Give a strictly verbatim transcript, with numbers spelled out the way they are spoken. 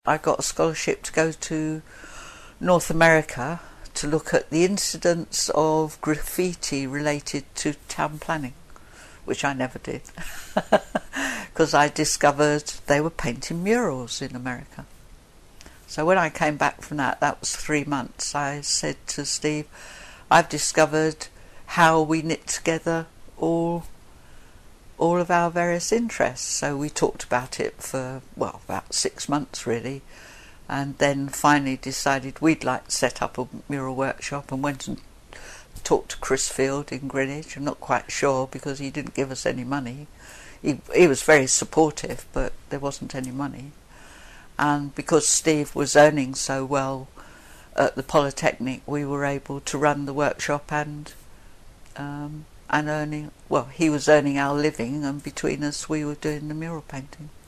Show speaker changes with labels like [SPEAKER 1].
[SPEAKER 1] I got a scholarship to go to North America to look at the incidence of graffiti related to town planning, which I never did, because I discovered they were painting murals in America. So when I came back from that, that was three months, I said to Steve, I've discovered how we knit together all all of our various interests. So we talked about it for, well, about six months really, and then finally decided we'd like to set up a mural workshop, and went and talked to Chris Field in Greenwich. I'm not quite sure, because he didn't give us any money. He, he was very supportive, but there wasn't any money. And because Steve was earning so well at the Polytechnic, we were able to run the workshop and um, and earning, well, he was earning our living, and between us we were doing the mural painting.